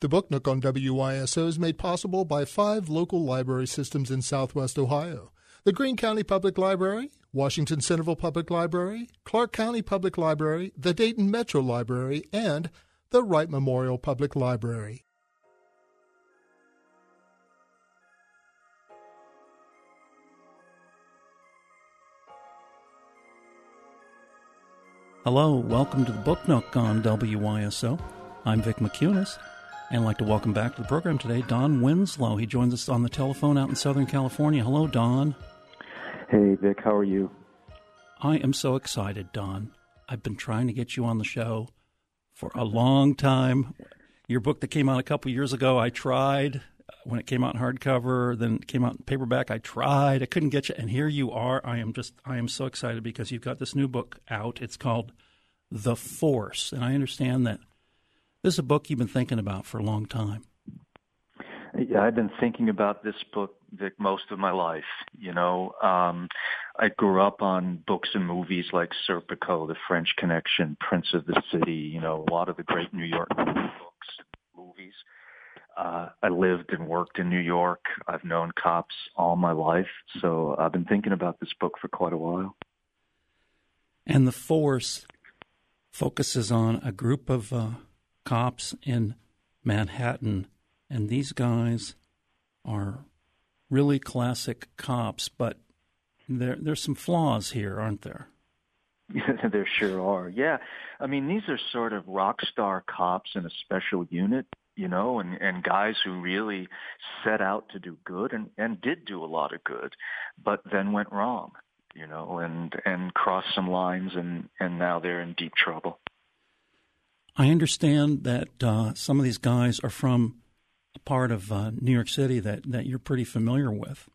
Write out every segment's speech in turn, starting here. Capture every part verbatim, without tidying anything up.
The Book Nook on W Y S O is made possible by five local library systems in Southwest Ohio: the Greene County Public Library, Washington Centerville Public Library, Clark County Public Library, the Dayton Metro Library, and the Wright Memorial Public Library. Hello, welcome to the Book Nook on W Y S O. I'm Vic McCunis, and I'd like to welcome back to the program today Don Winslow. He joins us on the telephone out in Southern California. Hello, Don. Hey, Vic, how are you? I am so excited, Don. I've been trying to get you on the show for a long time. Your book that came out a couple years ago, I tried. When it came out in hardcover, then it came out in paperback, I tried. I couldn't get you, and here you are. I am just, I am so excited because you've got this new book out. It's called The Force, and I understand that this is a book you've been thinking about for a long time. Yeah, I've been thinking about this book, Vic, most of my life. You know, um, I grew up on books and movies like Serpico, The French Connection, Prince of the City, you know, a lot of the great New York books and movies. Uh, I lived and worked in New York. I've known cops all my life, so I've been thinking about this book for quite a while. And The Force focuses on a group of uh, cops in Manhattan, and these guys are really classic cops, but there there's some flaws here, aren't there? There sure are. Yeah, I mean, these are sort of rock star cops in a special unit, you know, and, and guys who really set out to do good and, and did do a lot of good, but then went wrong, you know, and, and crossed some lines, and, and now they're in deep trouble. I understand that uh, some of these guys are from a part of uh, New York City that, that you're pretty familiar with.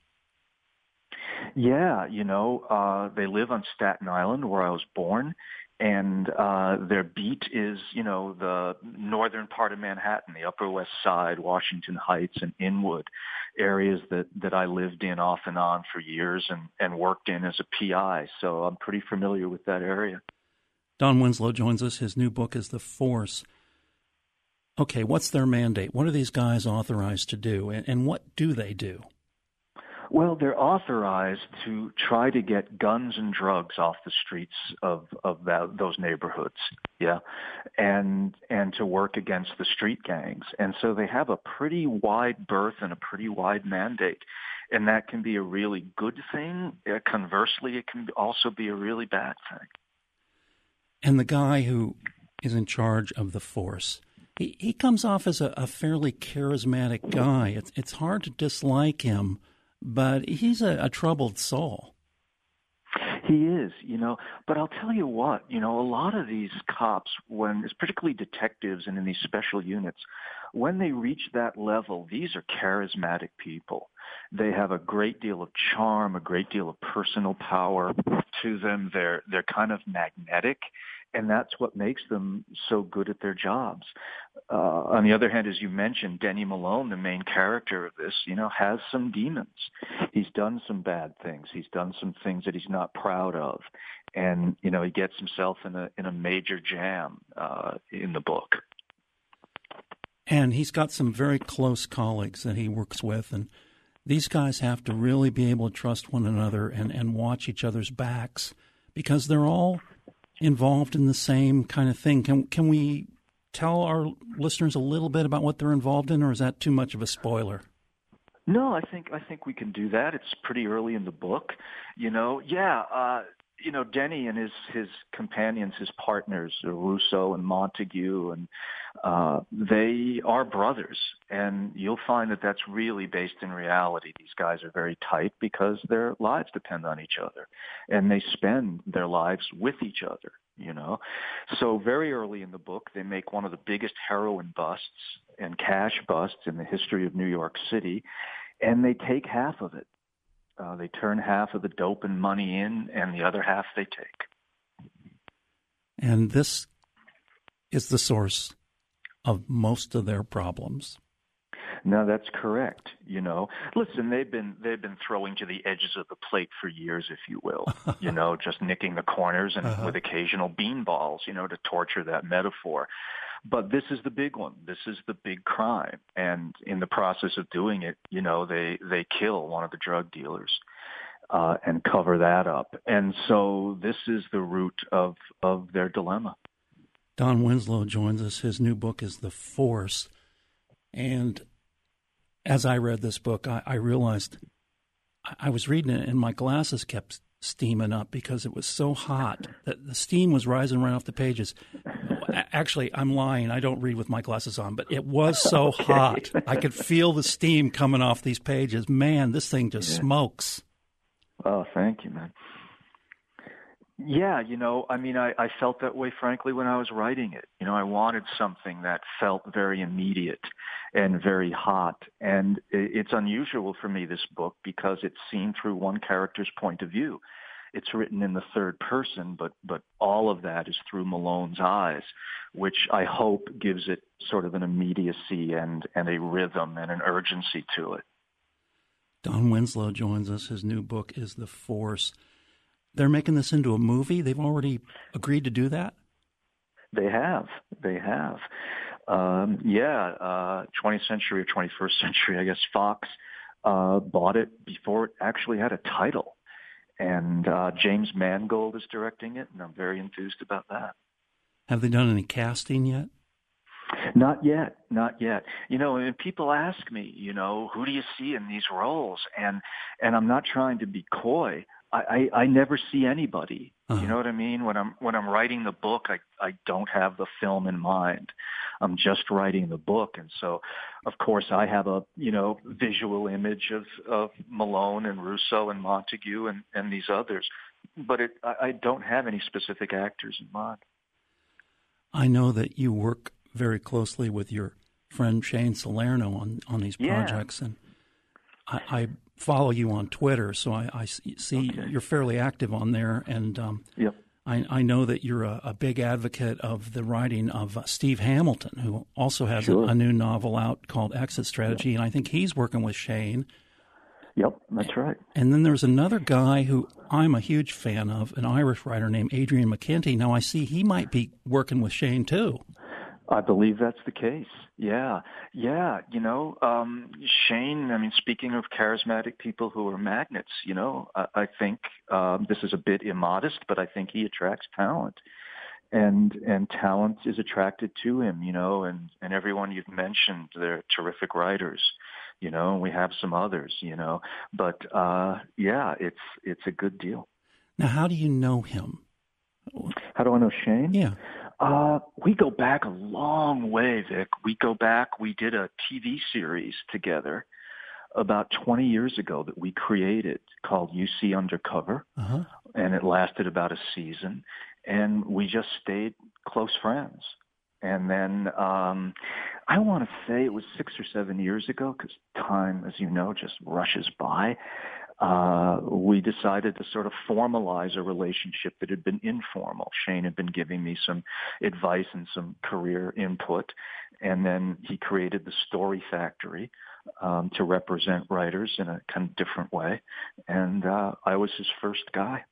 Yeah, you know, uh, they live on Staten Island, where I was born, and uh, their beat is, you know, the northern part of Manhattan, the Upper West Side, Washington Heights, and Inwood, areas that, that I lived in off and on for years and, and worked in as a P I, so I'm pretty familiar with that area. Don Winslow joins us. His new book is The Force. Okay, what's their mandate? What are these guys authorized to do, and, and what do they do? Well, they're authorized to try to get guns and drugs off the streets of of that, those neighborhoods, yeah, and and to work against the street gangs. And so they have a pretty wide berth and a pretty wide mandate, and that can be a really good thing. Uh, conversely, it can also be a really bad thing. And the guy who is in charge of the force, he, he comes off as a, a fairly charismatic guy. It's it's hard to dislike him, but he's a, a troubled soul. He is, you know, but I'll tell you what, you know, a lot of these cops, when, particularly detectives and in these special units, when they reach that level, these are charismatic people. They have a great deal of charm, a great deal of personal power to them. They're they're kind of magnetic, and that's what makes them so good at their jobs. Uh, on the other hand, as you mentioned, Denny Malone, the main character of this, you know, has some demons. He's done some bad things. He's done some things that he's not proud of, and you know, he gets himself in a in a major jam uh, in the book. And he's got some very close colleagues that he works with, and these guys have to really be able to trust one another and, and watch each other's backs because they're all involved in the same kind of thing. Can can we tell our listeners a little bit about what they're involved in, or is that too much of a spoiler? No, I think I think we can do that. It's pretty early in the book, you know. Yeah, uh, you know, Denny and his his companions, his partners, Russo and Montague, and uh, they are brothers. And you'll find that that's really based in reality. These guys are very tight because their lives depend on each other, and they spend their lives with each other. You know, so very early in the book, they make one of the biggest heroin busts and cash busts in the history of New York City, and they take half of it. Uh, they turn half of the dope and money in, and the other half they take. And this is the source of most of their problems. No, that's correct. You know, listen, they've been they've been throwing to the edges of the plate for years, if you will. You know, just nicking the corners and uh-huh. with occasional bean balls, you know, to torture that metaphor. But this is the big one. This is the big crime. And in the process of doing it, you know, they, they kill one of the drug dealers uh, and cover that up. And so this is the root of, of their dilemma. Don Winslow joins us. His new book is The Force. And as I read this book, I, I realized I was reading it and my glasses kept steaming up because it was so hot that the steam was rising right off the pages. Actually, I'm lying. I don't read with my glasses on, but it was so okay. hot. I could feel the steam coming off these pages. Man, this thing just yeah. smokes. Oh, thank you, man. Yeah, you know, I mean, I, I felt that way, frankly, when I was writing it. You know, I wanted something that felt very immediate and very hot. And it's unusual for me, this book, because it's seen through one character's point of view. It's written in the third person, but, but all of that is through Malone's eyes, which I hope gives it sort of an immediacy and, and a rhythm and an urgency to it. Don Winslow joins us. His new book is The Force. They're making this into a movie? They've already agreed to do that? They have. They have. Um, yeah, uh, twentieth century or twenty-first century, I guess, Fox uh, bought it before it actually had a title. And uh, James Mangold is directing it, and I'm very enthused about that. Have they done any casting yet? Not yet, not yet. You know, and people ask me, you know, who do you see in these roles? And and I'm not trying to be coy. I, I, I never see anybody. Uh-huh. You know what I mean? When I'm when I'm writing the book, I, I don't have the film in mind. I'm just writing the book, and so, of course, I have a you know visual image of, of Malone and Russo and Montague and, and these others, but it, I, I don't have any specific actors in mind. I know that you work very closely with your friend Shane Salerno on, on these projects, yeah. and I, I follow you on Twitter, so I, I see okay. you're fairly active on there, and um, yep. I, I know that you're a, a big advocate of the writing of uh, Steve Hamilton, who also has sure. a, a new novel out called Exit Strategy, yep. and I think he's working with Shane. Yep, that's right. And then there's another guy who I'm a huge fan of, an Irish writer named Adrian McKenty. Now I see he might be working with Shane too. I believe that's the case. Yeah. Yeah. You know, um, Shane, I mean, speaking of charismatic people who are magnets, you know, I, I think um, this is a bit immodest, but I think he attracts talent. And and talent is attracted to him, you know, and, and everyone you've mentioned, they're terrific writers, you know, and we have some others, you know. But, uh, yeah, it's it's a good deal. Now, how do you know him? How do I know Shane? Yeah. Uh, we go back a long way, Vic. We go back, we did a T V series together about twenty years ago that we created called U C Undercover, uh-huh. and it lasted about a season, and we just stayed close friends. And then um, I want to say it was six or seven years ago, because time, as you know, just rushes by. Uh, we decided to sort of formalize a relationship that had been informal. Shane had been giving me some advice and some career input, and then he created the Story Factory um, to represent writers in a kind of different way, and uh, I was his first guy.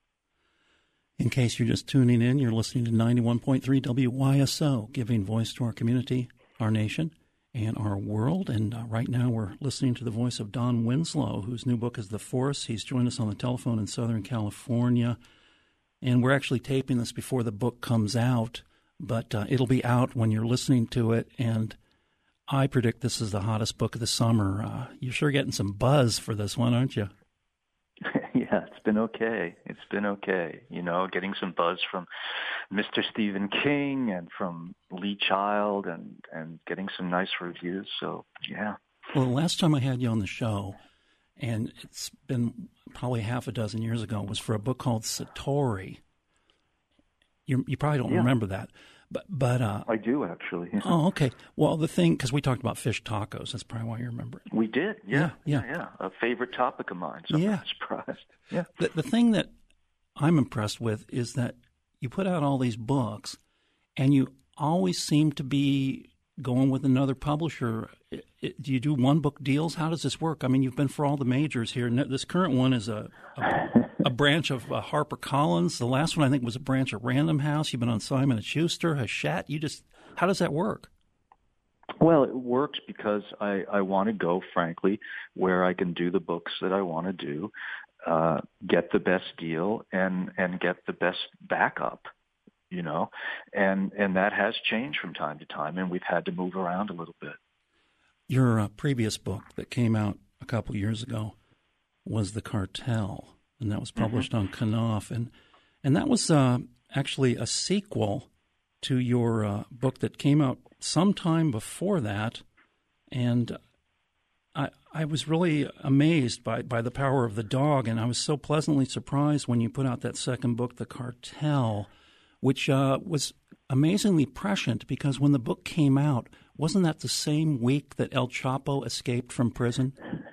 In case you're just tuning in, you're listening to ninety-one point three W Y S O, giving voice to our community, our nation, and our world. And uh, right now we're listening to the voice of Don Winslow, whose new book is The Force. He's joined us on the telephone in Southern California. And we're actually taping this before the book comes out, but uh, it'll be out when you're listening to it. And I predict this is the hottest book of the summer. Uh, you're sure getting some buzz for this one, aren't you? Yeah, it's been okay. It's been okay. You know, getting some buzz from Mister Stephen King and from Lee Child and, and getting some nice reviews. So, yeah. Well, the last time I had you on the show, and it's been probably half a dozen years ago, was for a book called Satori. You, you probably don't yeah. remember that. But but uh, I do, actually. Yeah. Oh, okay. Well, the thing, because we talked about fish tacos. That's probably why you remember it. We did, yeah. Yeah, yeah. yeah. A favorite topic of mine, so yeah. I'm not surprised. Yeah. The, the thing that I'm impressed with is that you put out all these books, and you always seem to be going with another publisher. It, it, do you do one-book deals? How does this work? I mean, you've been for all the majors here. This current one is a a, a branch of uh, HarperCollins. The last one, I think, was a branch of Random House. You've been on Simon and Schuster, Hachette. You just how does that work? Well, it works because I, I want to go, frankly, where I can do the books that I want to do, uh, get the best deal, and, and get the best backup, you know, and and that has changed from time to time, and we've had to move around a little bit. Your uh, previous book that came out a couple years ago was The Cartel, and that was published mm-hmm. on Knopf, and and that was uh, actually a sequel to your uh, book that came out sometime before that, and I I was really amazed by, by the power of the dog, and I was so pleasantly surprised when you put out that second book, The Cartel, which uh, was amazingly prescient because when the book came out, wasn't that the same week that El Chapo escaped from prison?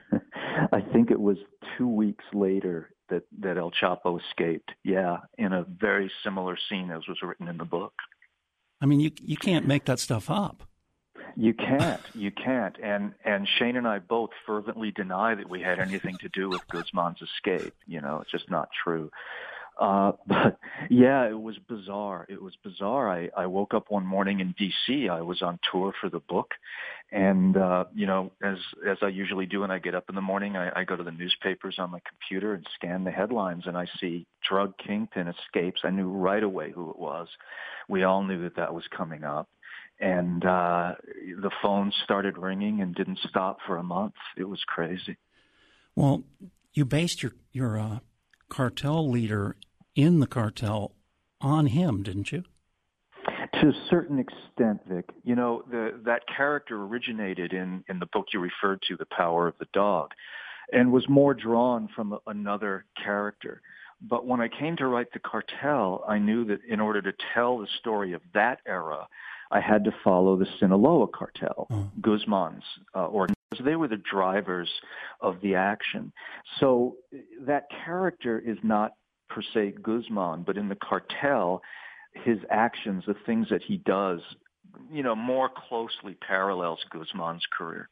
I think it was two weeks later that, that El Chapo escaped, yeah, in a very similar scene as was written in the book. I mean, you you can't make that stuff up. You can't. You can't. And and Shane and I both fervently deny that we had anything to do with Guzman's escape. You know, it's just not true. Uh, but yeah, it was bizarre. It was bizarre. I, I woke up one morning in D C. I was on tour for the book. And, uh, you know, as, as I usually do when I get up in the morning, I, I go to the newspapers on my computer and scan the headlines, and I see drug kingpin escapes. I knew right away who it was. We all knew that that was coming up. And, uh, the phone started ringing and didn't stop for a month. It was crazy. Well, you based your, your, uh, cartel leader in The Cartel on him, didn't you? To a certain extent, Vic. You know, the, that character originated in, in the book you referred to, The Power of the Dog, and was more drawn from a, another character. But when I came to write The Cartel, I knew that in order to tell the story of that era, I had to follow the Sinaloa cartel, oh. Guzman's uh, organization. They were the drivers of the action. So that character is not per se Guzman, but in the cartel, his actions, the things that he does, you know, more closely parallels Guzman's career.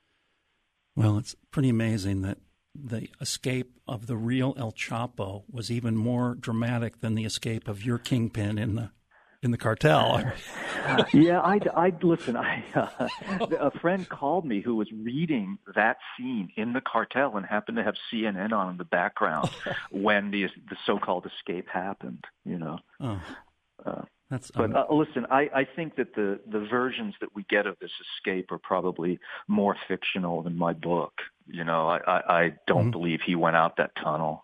Well, it's pretty amazing that the escape of the real El Chapo was even more dramatic than the escape of your kingpin in the in the cartel. yeah, I, I listen. I uh, a friend called me who was reading that scene in the cartel and happened to have C N N on in the background when the the so-called escape happened. You know. Oh, uh, that's. But uh, listen, I, I think that the the versions that we get of this escape are probably more fictional than my book. You know, I I, I don't mm-hmm. believe he went out that tunnel.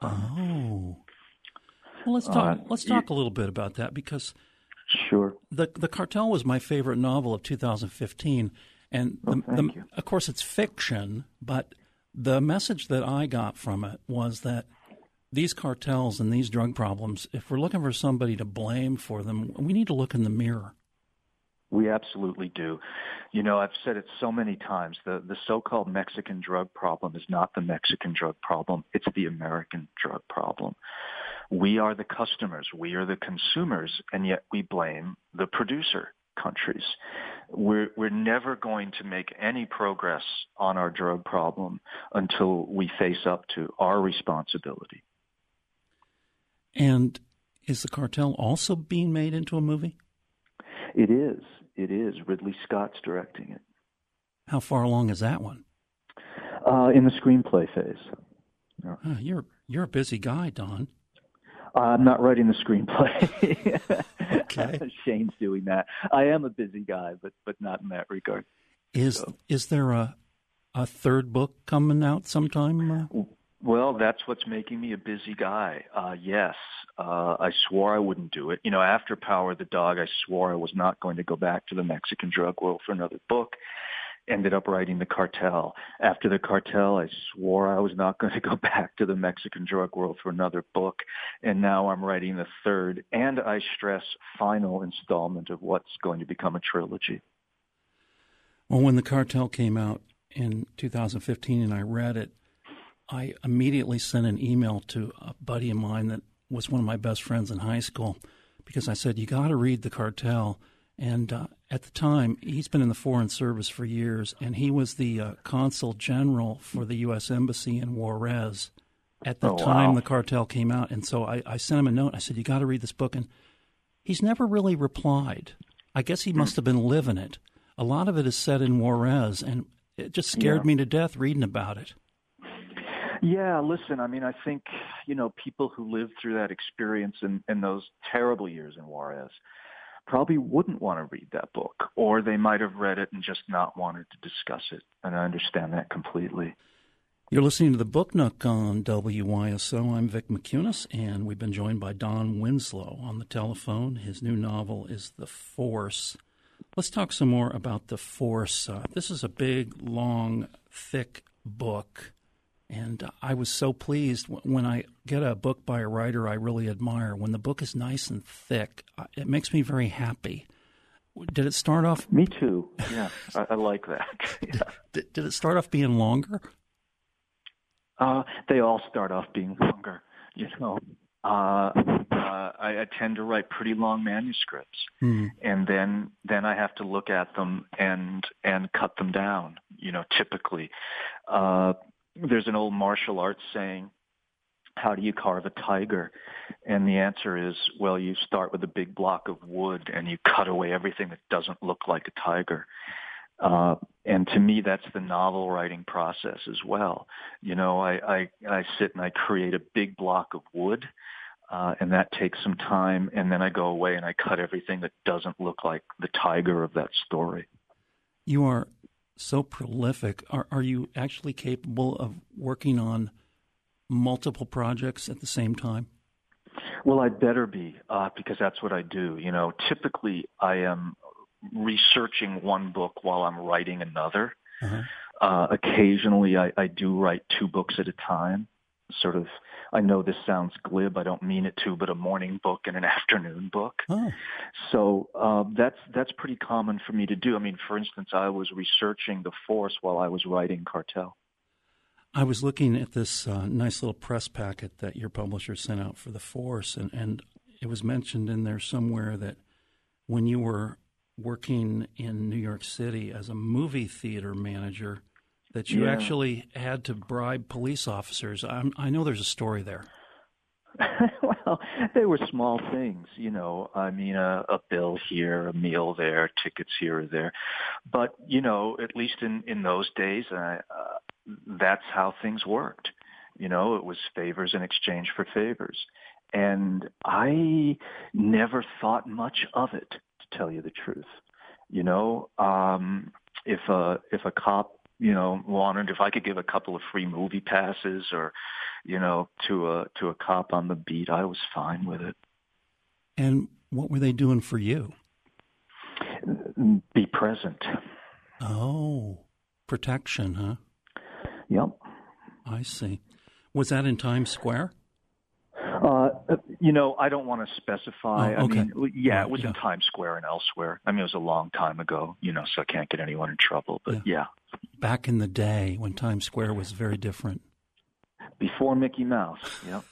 Oh. Well, let's talk. Uh, let's talk you, a little bit about that because. Sure. The The Cartel was my favorite novel of two thousand fifteen, and the, oh, the, of course it's fiction, but the message that I got from it was that these cartels and these drug problems, if we're looking for somebody to blame for them, we need to look in the mirror. We absolutely do. You know, I've said it so many times, the, the so-called Mexican drug problem is not the Mexican drug problem, it's the American drug problem. We are the customers, we are the consumers, and yet we blame the producer countries. We're, we're never going to make any progress on our drug problem until we face up to our responsibility. And is The Cartel also being made into a movie? It is. It is. Ridley Scott's directing it. How far along is that one? Uh, in the screenplay phase. Uh, you're you're a busy guy, Don. I'm not writing the screenplay. Okay. Shane's doing that. I am a busy guy, but but not in that regard. Is so. is there a a third book coming out sometime? Uh? Well, that's what's making me a busy guy. Uh, yes, uh, I swore I wouldn't do it. You know, after Power of the Dog, I swore I was not going to go back to the Mexican drug world for another book. Ended up writing The Cartel. After The Cartel, I swore I was not going to go back to the Mexican drug world for another book. And now I'm writing the third, and I stress, final installment of what's going to become a trilogy. Well, when The Cartel came out in two thousand fifteen and I read it, I immediately sent an email to a buddy of mine that was one of my best friends in high school because I said, you got to read The Cartel. And uh, at the time, he's been in the Foreign Service for years, and he was the uh, consul general for the U S Embassy in Juarez at the oh, time wow. The Cartel came out. And so I, I sent him a note. I said, you got to read this book. And he's never really replied. I I guess he must have been living it. A lot of it is set in Juarez, and it just scared Yeah. me to death reading about it. Yeah, listen, I mean, I think, you know, people who lived through that experience in, in those terrible years in Juarez probably wouldn't want to read that book, or they might have read it and just not wanted to discuss it. And I understand that completely. You're listening to the Book Nook on W Y S O. I'm Vic McCunis, and we've been joined by Don Winslow on the telephone. His new novel is The Force. Let's talk some more about The Force. Uh, this is a big, long, thick book. And I was so pleased when I get a book by a writer I really admire. When the book is nice and thick, it makes me very happy. Did it start off? Me too. Yeah, I, I like that. Yeah. Did, did it start off being longer? Uh, they all start off being longer. You know, uh, uh, I, I tend to write pretty long manuscripts, hmm. and then then I have to look at them and and cut them down. You know, typically. Uh, There's an old martial arts saying, how do you carve a tiger? And the answer is, well, you start with a big block of wood and you cut away everything that doesn't look like a tiger. Uh, and to me, that's the novel writing process as well. You know, I, I, I sit and I create a big block of wood, uh, and that takes some time. And then I go away and I cut everything that doesn't look like the tiger of that story. You are so prolific. Are are you actually capable of working on multiple projects at the same time? Well, I'd better be, uh, because that's what I do. You know, typically I am researching one book while I'm writing another. Uh-huh. Uh, occasionally I, I do write two books at a time. Sort of, I know this sounds glib, I don't mean it to, but a morning book and an afternoon book. Oh. So uh, that's that's pretty common for me to do. I mean, for instance, I was researching The Force while I was writing Cartel. I was looking at this uh, nice little press packet that your publisher sent out for The Force, and, and it was mentioned in there somewhere that when you were working in New York City as a movie theater manager, that you Yeah. actually had to bribe police officers. I'm, I know there's a story there. Well, they were small things, you know. I mean, a, a bill here, a meal there, tickets here or there. But, you know, at least in, in those days, uh, uh, that's how things worked. You know, it was favors in exchange for favors. And I never thought much of it, to tell you the truth. You know, um, if a, if a cop, you know, wanted if I could give a couple of free movie passes or, you know, to a to a cop on the beat, I was fine with it. And what were they doing for you? Be present. Oh, protection, huh? Yep. I see. Was that in Times Square? Uh, you know, I don't want to specify. Oh, okay. I mean, yeah, Right, it was yeah. in Times Square and elsewhere. I mean, it was a long time ago, you know, so I can't get anyone in trouble. But yeah. Back in the day when Times Square was very different. Before Mickey Mouse, yep.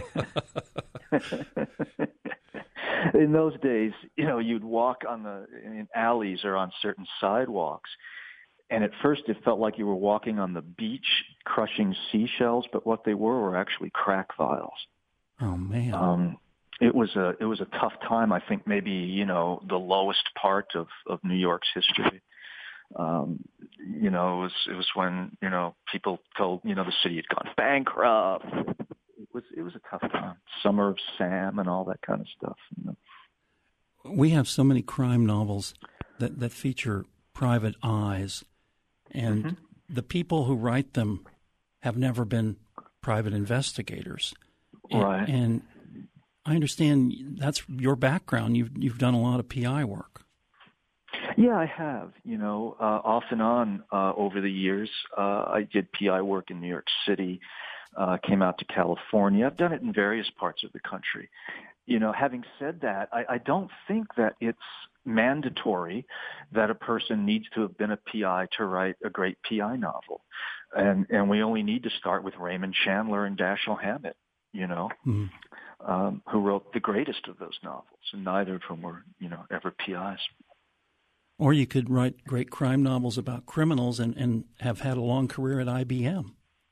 In those days, you know, you'd walk on the in alleys or on certain sidewalks, and at first it felt like you were walking on the beach crushing seashells, but what they were were actually crack vials. Oh, man. Um, it was a it was a tough time. I think maybe, you know, the lowest part of, of New York's history. Um, you know, it was it was when, you know, people told, you know, the city had gone bankrupt. It was it was a tough time. Summer of Sam and all that kind of stuff. You know? We have so many crime novels that, that feature private eyes, and Mm-hmm. the people who write them have never been private investigators. And, Right. And I understand that's your background. You've you've done a lot of P I work. Yeah, I have. You know, uh, off and on uh, over the years. Uh, I did P I work in New York City, uh, came out to California. I've done it in various parts of the country. You know, having said that, I, I don't think that it's mandatory that a person needs to have been a P I to write a great P I novel. And and we only need to start with Raymond Chandler and Dashiell Hammett, you know, Mm. um, who wrote the greatest of those novels. And neither of them were, you know, ever P Is. Or you could write great crime novels about criminals and, and have had a long career at I B M.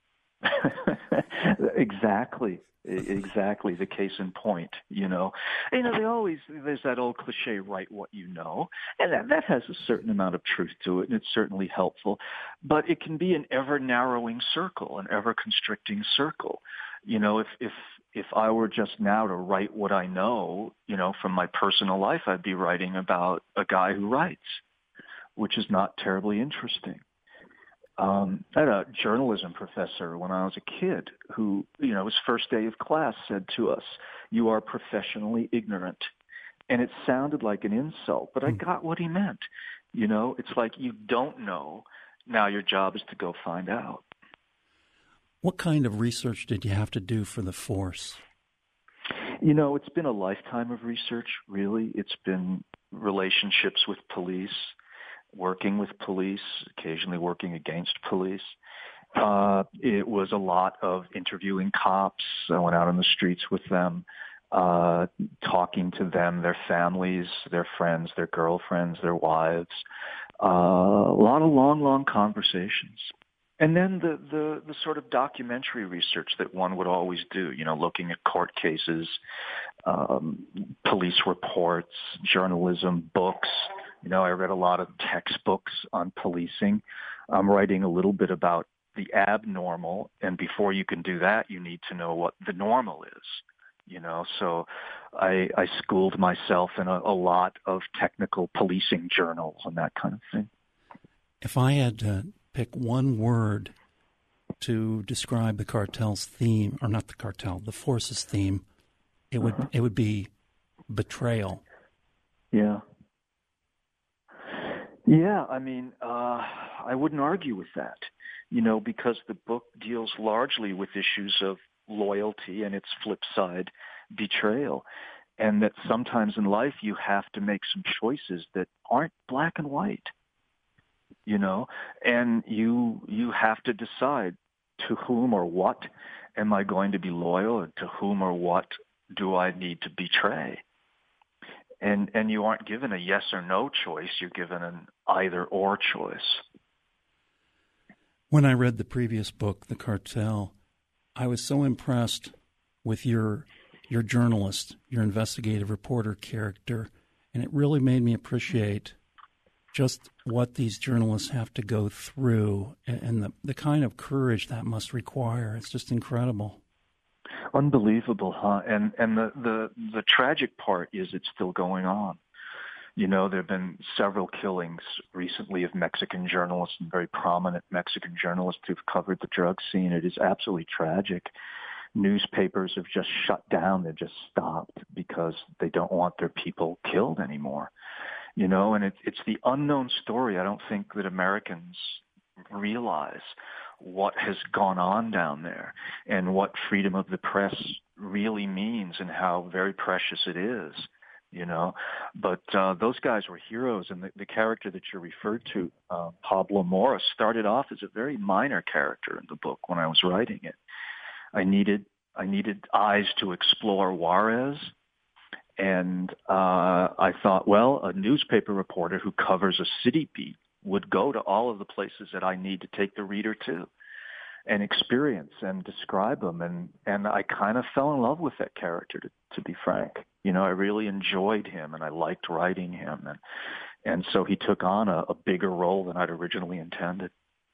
Exactly. Exactly. The case in point, you know. You know, they always, there's that old cliche, write what you know. And that, that has a certain amount of truth to it, and it's certainly helpful. But it can be an ever-narrowing circle, an ever-constricting circle. You know, if, if, if I were just now to write what I know, you know, from my personal life, I'd be writing about a guy who writes, which is not terribly interesting. Um, I had a journalism professor when I was a kid who, you know, his first day of class said to us, "You are professionally ignorant." And it sounded like an insult, but I got what he meant. You know, it's like you don't know. Now your job is to go find out. What kind of research did you have to do for the force? You know, it's been a lifetime of research, really. It's been relationships with police, working with police, occasionally working against police. Uh, it was a lot of interviewing cops. I went out on the streets with them, uh, talking to them, their families, their friends, their girlfriends, their wives. Uh, a lot of long, long conversations. And then the, the, the sort of documentary research that one would always do, you know, looking at court cases, um, police reports, journalism, books. You know, I read a lot of textbooks on policing. I'm writing a little bit about the abnormal, and before you can do that, you need to know what the normal is. You know, so I, I schooled myself in a, a lot of technical policing journals and that kind of thing. If I had to pick one word to describe the cartel's theme, or not the cartel, the force's theme, it would uh-huh. it would be betrayal. Yeah. Yeah, I mean, uh, I wouldn't argue with that, you know, because the book deals largely with issues of loyalty and its flip side, betrayal, and that sometimes in life you have to make some choices that aren't black and white, you know, and you you have to decide to whom or what am I going to be loyal, and to whom or what do I need to betray. And and you aren't given a yes or no choice. You're given an either or choice. When I read the previous book, The Cartel, I was so impressed with your your journalist, your investigative reporter character, and it really made me appreciate just what these journalists have to go through and, and the, the kind of courage that must require. It's just incredible. Unbelievable, huh? And and the, the, the tragic part is it's still going on. You know, there have been several killings recently of Mexican journalists and very prominent Mexican journalists who've covered the drug scene. It is absolutely tragic. Newspapers have just shut down. They've just stopped because they don't want their people killed anymore. You know, and it, it's the unknown story. I don't think that Americans realize what has gone on down there and what freedom of the press really means and how very precious it is, you know. But uh, those guys were heroes, and the, the character that you referred to, uh, Pablo Mora, started off as a very minor character in the book when I was writing it. I needed I needed eyes to explore Juarez, and uh, I thought, well, a newspaper reporter who covers a city beat would go to all of the places that I need to take the reader to and experience and describe them. And, and I kind of fell in love with that character, to, to be frank. You know, I really enjoyed him and I liked writing him. And, and so he took on a, a bigger role than I'd originally intended.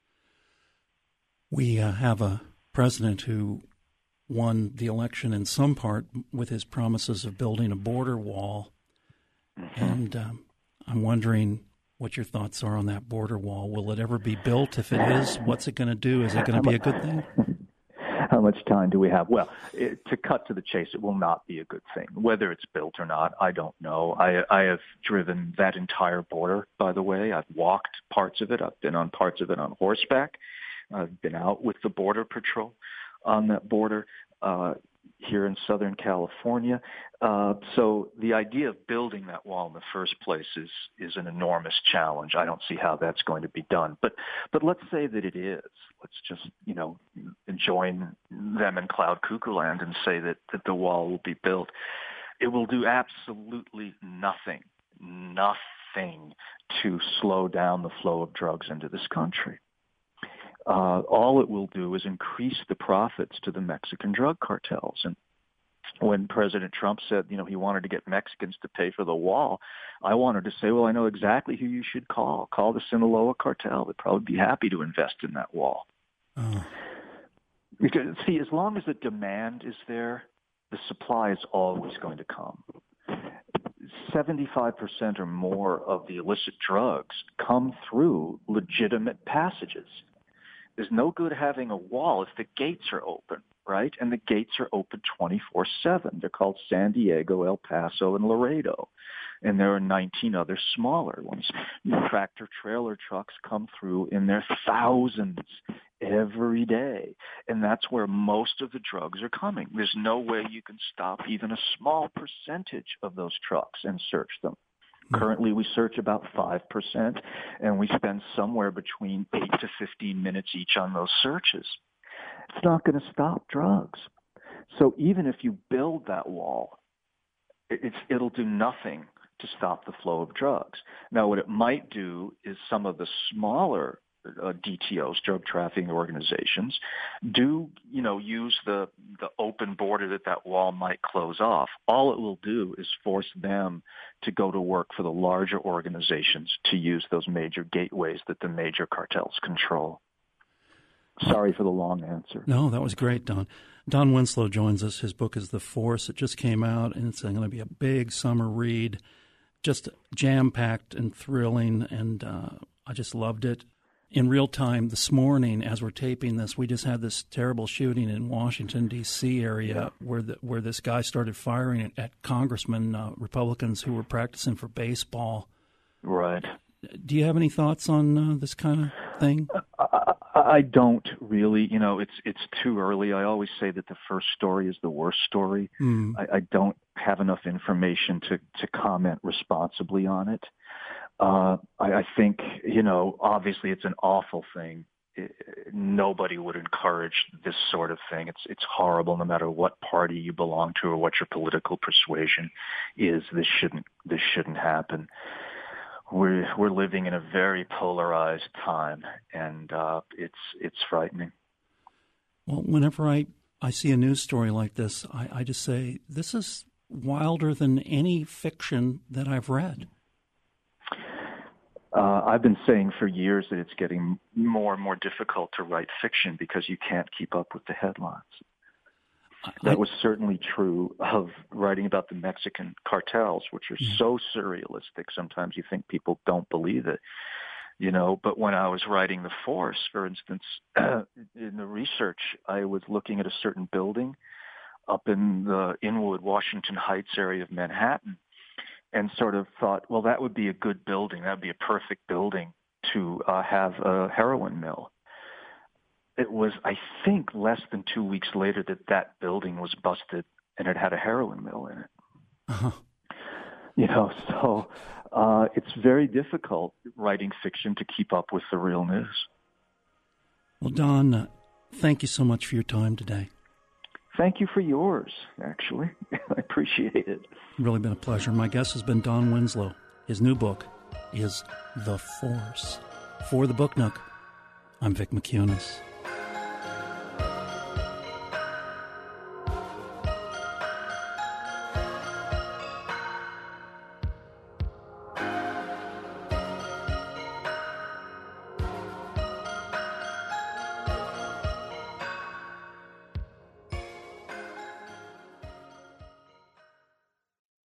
We uh, have a president who won the election in some part with his promises of building a border wall. Mm-hmm. And um, I'm wondering what your thoughts are on that border wall. Will it ever be built? If it is, what's it going to do? Is it going to be a good thing? How much time do we have? Well, it, to cut to the chase, it will not be a good thing. Whether it's built or not, I don't know. I, I have driven that entire border, by the way. I've walked parts of it. I've been on parts of it on horseback. I've been out with the Border Patrol on that border uh, here in Southern California. Uh, so the idea of building that wall in the first place is is an enormous challenge. I don't see how that's going to be done. But but let's say that it is. Let's just, you know, join them in Cloud Cuckoo Land and say that, that the wall will be built. It will do absolutely nothing, nothing to slow down the flow of drugs into this country. uh, all it will do is increase the profits to the Mexican drug cartels. And when President Trump said, you know, he wanted to get Mexicans to pay for the wall, I wanted to say, well, I know exactly who you should call. Call the Sinaloa cartel. They'd probably be happy to invest in that wall. Oh. Because, see, as long as the demand is there, the supply is always going to come. seventy-five percent or more of the illicit drugs come through legitimate passages. There's no good having a wall if the gates are open, right? And the gates are open twenty-four seven. They're called San Diego, El Paso, and Laredo. And there are nineteen other smaller ones. Tractor trailer trucks come through in their thousands every day. And that's where most of the drugs are coming. There's no way you can stop even a small percentage of those trucks and search them. Currently, we search about five percent, and we spend somewhere between eight to fifteen minutes each on those searches. It's not going to stop drugs. So even if you build that wall, it's, it'll do nothing to stop the flow of drugs. Now, what it might do is some of the smaller uh, D T Os, drug trafficking organizations, do, you know, use the, the open border that that wall might close off. All it will do is force them to go to work for the larger organizations to use those major gateways that the major cartels control. Sorry for the long answer. No, that was great, Don. Don Winslow joins us. His book is The Force. It just came out, and it's going to be a big summer read, just jam-packed and thrilling, and uh, I just loved it. In real time this morning, as we're taping this, we just had this terrible shooting in Washington, D C area yeah. where the, where this guy started firing at, at congressmen, uh, Republicans who were practicing for baseball. Right. Do you have any thoughts on uh, this kind of thing? I, I don't really. You know, it's it's too early. I always say that the first story is the worst story. Mm. I, I don't have enough information to, to comment responsibly on it. Uh, I, I think, you know, obviously it's an awful thing. It, nobody would encourage this sort of thing. It's it's horrible no matter what party you belong to or what your political persuasion is. This shouldn't this shouldn't happen. We're we're living in a very polarized time, and uh, it's it's frightening. Well, whenever I, I see a news story like this, I, I just say, this is wilder than any fiction that I've read. Uh, I've been saying for years that it's getting more and more difficult to write fiction because you can't keep up with the headlines. I, that was certainly true of writing about the Mexican cartels, which are yeah. so surrealistic. Sometimes you think people don't believe it, you know. But when I was writing The Force, for instance, uh, in the research, I was looking at a certain building up in the Inwood, Washington Heights area of Manhattan, and sort of thought, well, that would be a good building. That would be a perfect building to uh, have a heroin mill. It was, I think, less than two weeks later that that building was busted and it had a heroin mill in it. Uh-huh. You know, so uh, it's very difficult writing fiction to keep up with the real news. Well, Don, uh, thank you so much for your time today. Thank you for yours, actually. I appreciate it. It's really been a pleasure. My guest has been Don Winslow. His new book is The Force. For the Book Nook, I'm Vic McCunis.